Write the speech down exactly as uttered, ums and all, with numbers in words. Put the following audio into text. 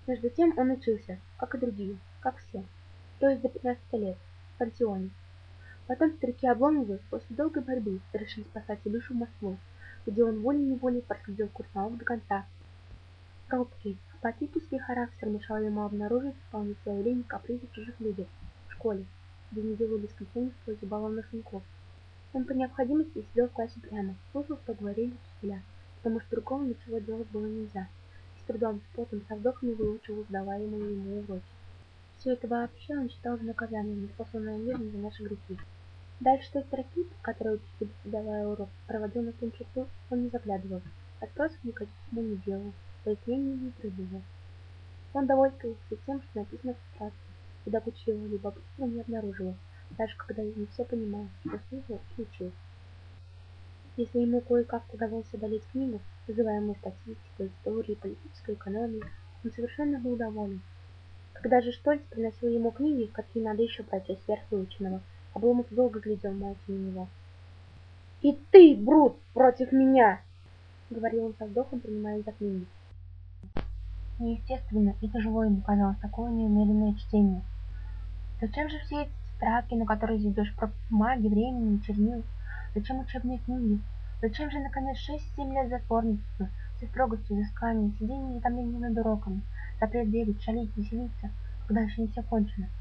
Между тем он учился, как и другие, как все, то есть до пятнадцати лет, в пансионе. Потом старики Обломовы после долгой борьбы решили спасать Илюшу в Москву, где он волей-неволей проследил курс наук до конца. Робкий, апатический характер мешал ему обнаружить вполне свои лень и капризы в чужих людях, в школе, где не делали исключений в пользу баловных сынков. Он по необходимости сидел в классе прямо, слушал, что говорили учителя, потому что другому ничего делать было нельзя, и с трудом, с потом, со вздохами выучивал сдаваемые ему уроки. Все это вообще он считал за наказание, неспособное миром за наши грехи. Дальше той строки, которую учитель, давая урок, проводил на том черту, он не заглядывал, расспросов никаких ему не делал, пояснений не требовал. Он довольствовался тем, что написано в тетрадке, и добычи его любопытства не обнаруживал, даже когда не все понимал, что слышал и учил. Если ему кое-как удавалось одолеть книгу, называемую статистикой, историей, политической экономией, он совершенно был доволен. Когда же Штольц приносил ему книги, какие надо еще прочесть сверхвыученного, Обломов долго глядел молча на него. «И ты, Брут, против меня!» — говорил он со вздохом, принимаясь за книги. Неестественно и тяжело ему казалось такое неумеренное чтение. Зачем же все эти тетрадки, на которые зайдешь про бумаги, времени и чернил? Зачем учебные книги? Зачем же, наконец, шесть-семь лет затворничества, все строгости, изыскания, сидение и томление над уроками, запрет бегать, шалить, веселиться, когда еще не все кончено?